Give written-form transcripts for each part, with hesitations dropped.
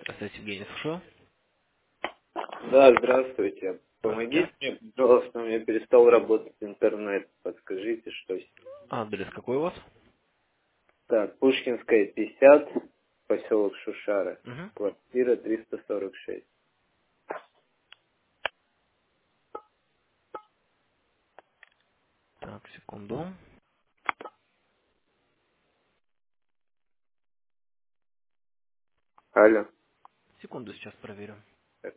Здравствуйте, Евгений, слушаю. Да, здравствуйте. Здравствуйте. Помогите мне, пожалуйста, у меня перестал работать интернет. Подскажите, что с ним. Адрес какой у вас? Так, Пушкинская, 50, поселок Шушара, Угу. квартира 346. Так, секунду. Алло. Секунду, сейчас проверю. Так,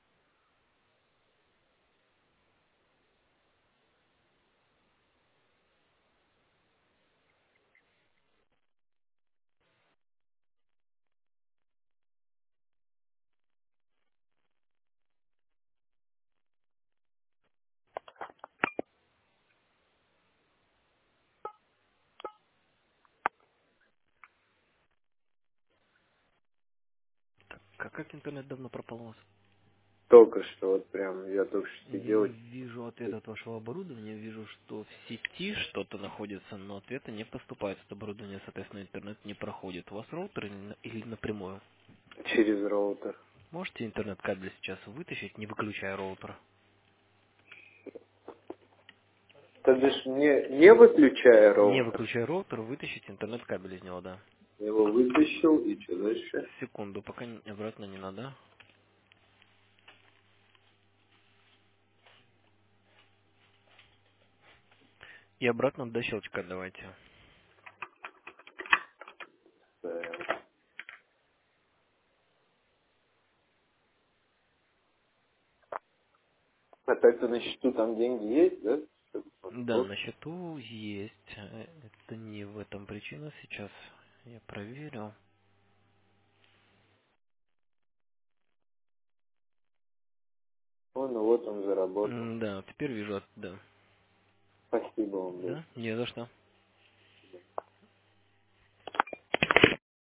Как интернет давно пропал у вас? только что, вот прям, я только что Не сидел. вижу ответа от вашего оборудования. Вижу, что в сети что-то находится, но ответа не поступает от оборудования. Соответственно, интернет не проходит. У вас роутер или напрямую? Через роутер. Можете интернет-кабель сейчас вытащить, не выключая роутера? То бишь, не выключая Не роутер, выключая роутер, вытащить интернет-кабель из него, да. я его вытащил, и что дальше? Секунду, пока обратно не надо. И обратно до щелчка давайте. Опять на счету там деньги есть, да? Да, на счету есть. Это не в этом причина. Сейчас я проверю. Ну вот он заработал. Да, теперь вижу, да. Спасибо вам большое. Да, не за что.